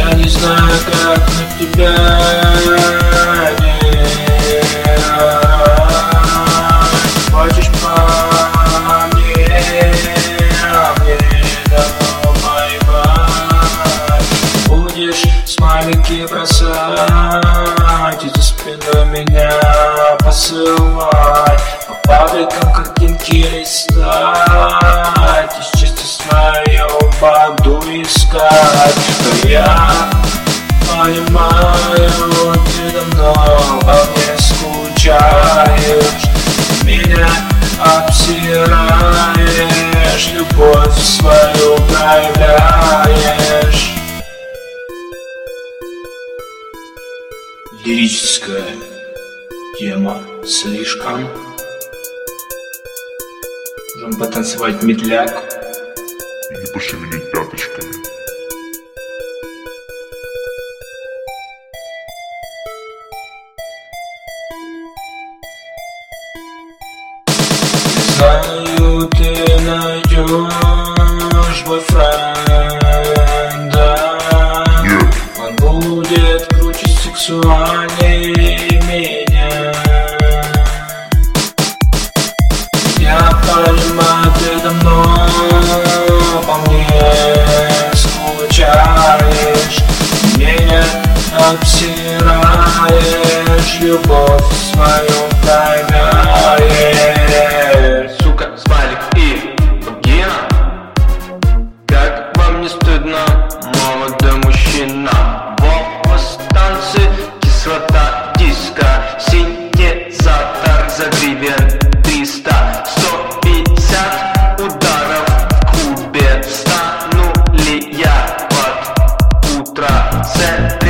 Я не знаю, как на тебя не хочешь по мне, мне давно поебать. Будешь смайлики бросать и за спиной меня посылать, по пабликам картинки листать, и счастье свое буду искать. Но я понимаю, ты давно по мне скучаешь, меня обсираешь, любовь свою проявляешь. Лирическая тема слишком. Можем потанцевать медляк и не пошевелить пяточками. Знаю, ты найдешь бойфренда. Он будет круче, сексуальнее меня. Я понимаю, ты давно по мне скучаешь, меня обсираешь, любовь свою проявляешь. Сука, смайлик и вагина. Как вам не стыдно, молодой мужчина? Волос, танцы, кислота, диско, синтезатор за гривен 300, 150 ударов в кубе. Стану ли я под утро?